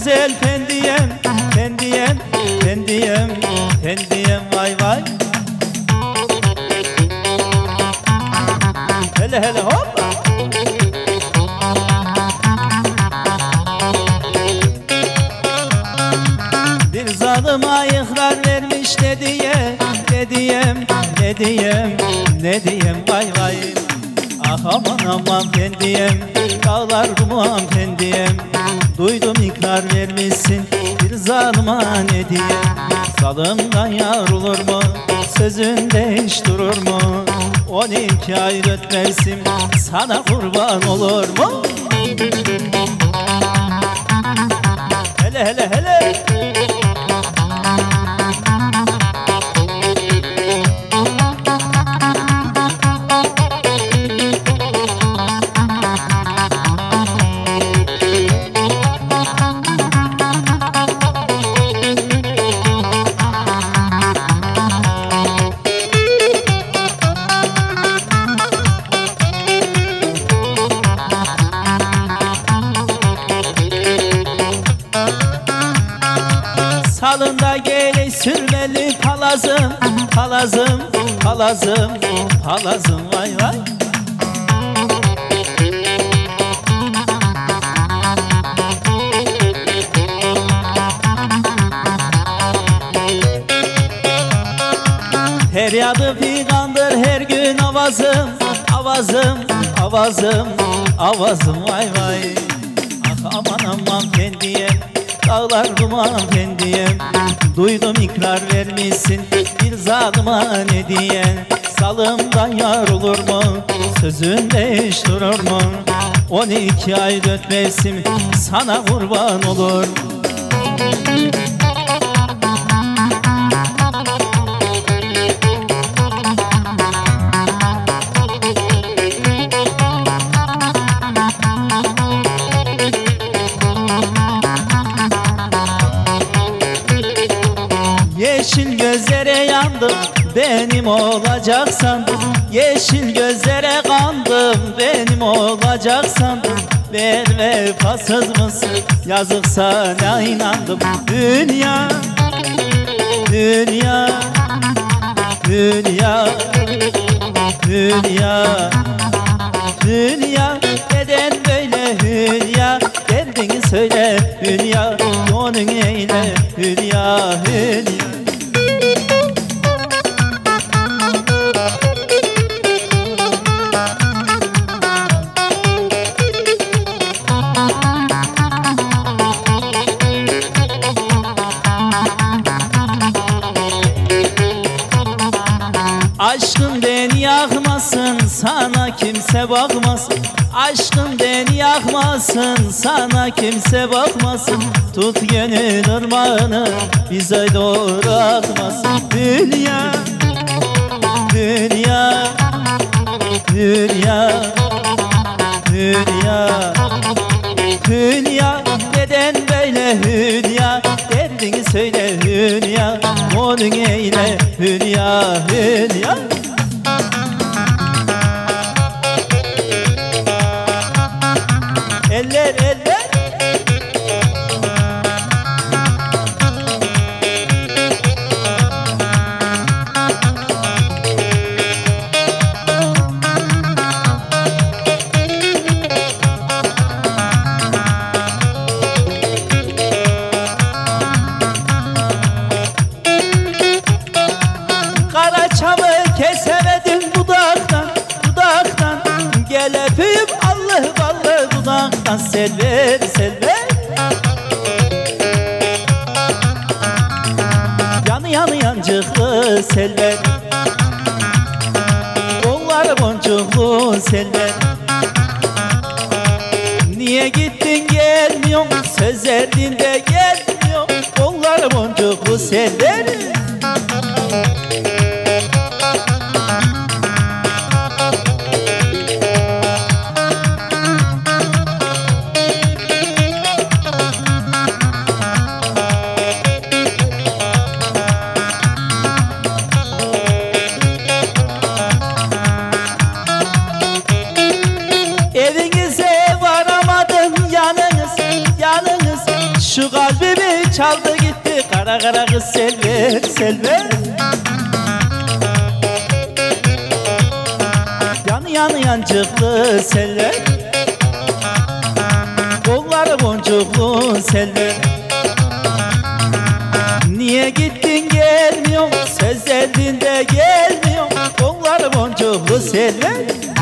güzel pendiyem, pendiyem, pendiyem, pendiyem vay vay. Hele hele hoppa. Bir zalıma ikrar vermiş ne diye, ne diyem, ne diyem, ne diyem vay vay. Ah aman aman pendiyem, dağlar duman pendiyem. Duydum ikrar vermişsin bir zalıma ne diyem. Zalımdan yar olur mu, sözünde hiç durur mu? 12 ay ötmezsim sana kurban olur mu? Hele hele hele. Salında gele sürmeli palazım, palazım, palazım, palazım vay vay. Feryadı figandır her gün avazım, avazım, avazım, avazım vay vay. Ah aman aman pendiyem, dağlar duman pendiyem. Duydum ikrar vermişsin bir zalıma ne diyen. Salımdan yar olur mu, sözünde hiç durur mu? 12 ay 4 mevsim sana kurban olur. Yeşil gözlere yandım, benim olacak sandım. Yeşil gözlere kandım, benim olacak sandım. Ben vefasız mısın, yazık sana inandım. Dünya, dünya, dünya, dünya, dünya. Neden böyle hülya, derdini söyle hülya. Onun eyle hülya, hülya. Aşkın beni yakmasın, sana kimse bakmasın. Aşkın beni yakmasın, sana kimse bakmasın. Tut gönül ırmağını, bize doğru akmasın. Dünya, dünya, dünya, dünya, dünya. Neden böyle hülya, derdini söyle hülya. Onun eyle hülya, hülya. Eller eller. Kara çamı kesemedim dudaktan, dudaktan. Gel öpeyim Allah vallahi dudaktan. Selver, selver. Yanı yanı yancıklı selver. Kolları boncuklu selver. Niye gittin gelmiyorsun, söz verdin de gelmiyorsun. Kolları boncuklu selver. Şu kalbimi çaldı gitti kara kara kız Selver, Selver. Yan çıktı Selver, kolları boncuklu Selver. Niye gittin gelmiyorsun, söz elinde gelmiyorsun, kolları boncuklu Selver.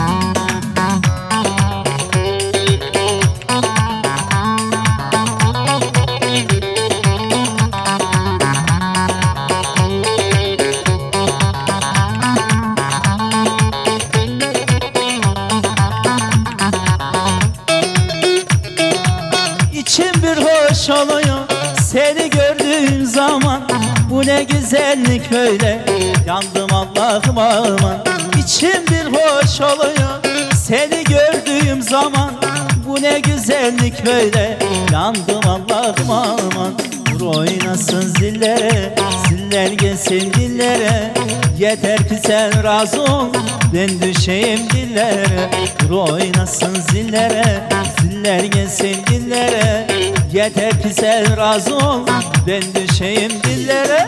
İçim bir hoş oluyor seni gördüğüm zaman. Bu ne güzellik böyle, yandım Allah'ım aman. İçim bir hoş oluyor seni gördüğüm zaman. Bu ne güzellik böyle, yandım Allah'ım aman. Vur oynasın zillere, ziller gelsin dillere. Yeter ki sen razı ol, ben düşeyim dillere. Vur oynasın zillere, ziller gelsin dillere. Yeter ki sen razı ol, ben düşeyim dillere.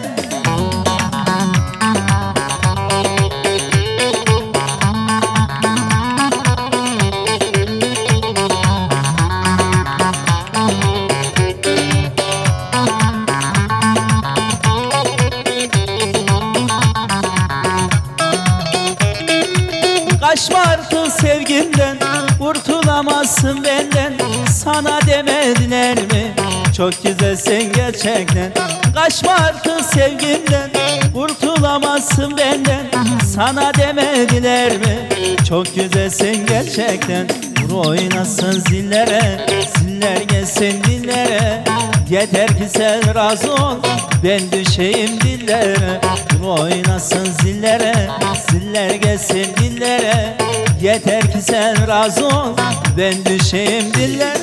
Kaçma artık sevgimden, kurtulamazsın benden. Sana demediler mi, çok güzelsin gerçekten. Kaçma artık sevgimden, kurtulamazsın benden. Sana demediler mi, çok güzelsin gerçekten. Vur oynasın zillere, ziller gelsin dillere. Yeter ki sen razı ol, ben düşeyim dillere. Vur oynasın zillere, ziller gelsin dillere. Yeter ki sen razı ol, ben düşeyim dillere.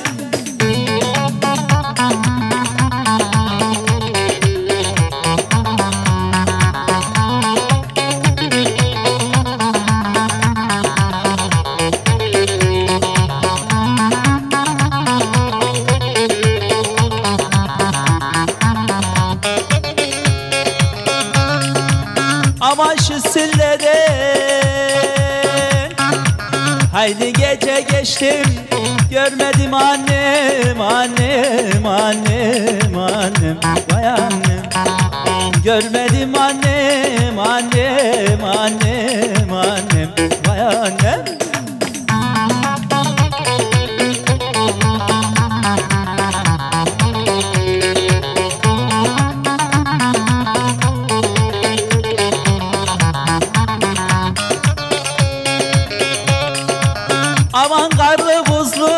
Aman şu silleden, haydi gece geçtim, görmedim annem, annem, annem, annem, vay annem. Görmedim annem, annem, annem, annem, vay annem. Aman karlı buzlu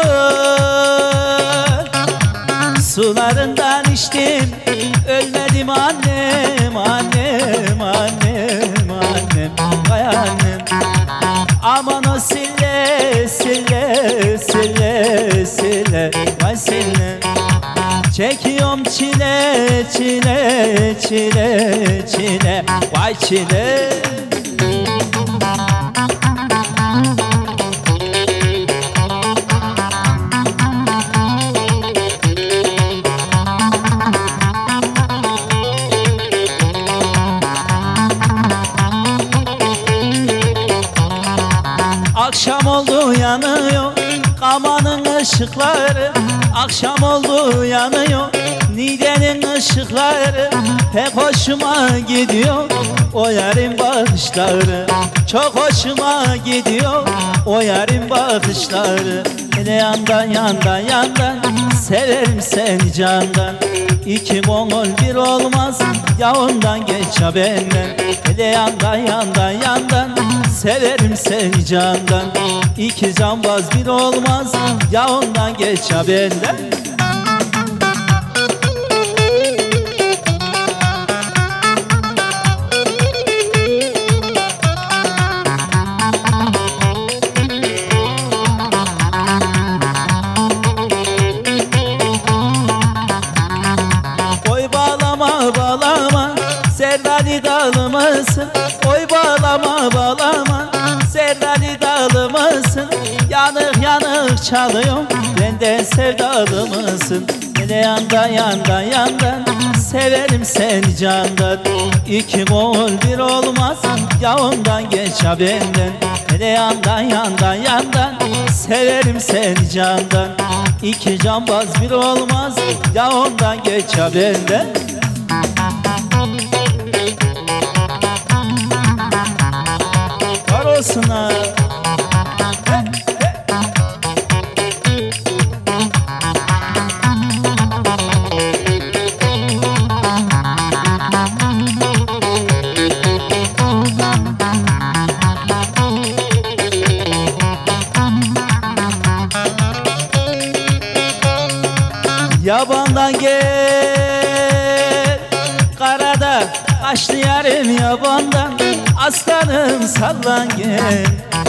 sularından içtim, ölmedim annem, annem, annem, annem, vay annem. Aman o sille, sille, sille, sille, vay sille. Çekiyorum çile, çile, çile, çile, vay çile. Akşam oldu yanıyor Kamanın ışıkları. Akşam oldu yanıyor Niğde'nin ışıkları. Pek hoşuma gidiyor o yarın bakışları. Çok hoşuma gidiyor o yarın bakışları. Hele yandan yandan yandan severim seni candan. İki mongol bir olmaz ya ondan geç ya benden. Hele yandan yandan yandan severim seni candan. İki cambaz bir olmaz ya ondan geç ya benden. Oy bağlama bağlama Serdali dağlı mısın? Oy bağlama bağlama Serdali dağlı mısın? Yanık yanık çalıyorum, benden sevdalı mısın? Hele yandan yandan yandan, severim seni candan. İki gol bir olmaz, ya ondan geç ya benden. Hele yandan yandan yandan, severim seni candan. İki cambaz bir olmaz, ya ondan geç ya benden. Var olsun ha. Yabandan gel, karada kaşlı yarim yabandan. Aslanım sallan gel.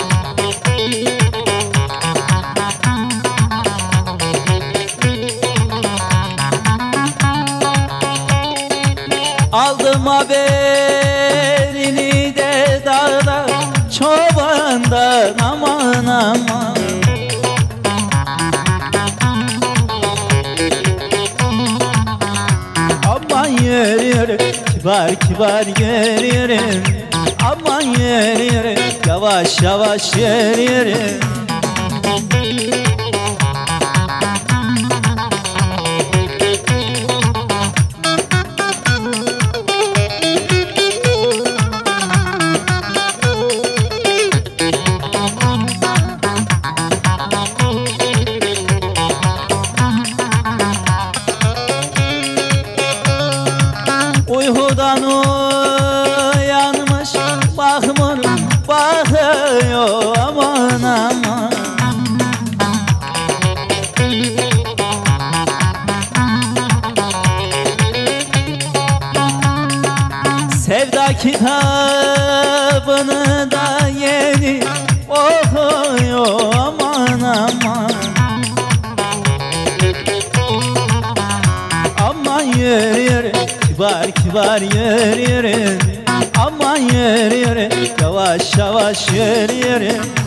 Aldım haberini de dağda, çobandan aman aman. Aman yürü yürü, kibar kibar yürüyorum. Aman yürü yürü, yavaş yavaş yürü. Uykudan uyanmış mahmur bakıyor aman aman. Sevda kitabını da yeni okuyor aman aman. Aman yürü yürü, kibar kibar yürü yürü. Aman yürü yürü, yavaş yavaş yürü yürü.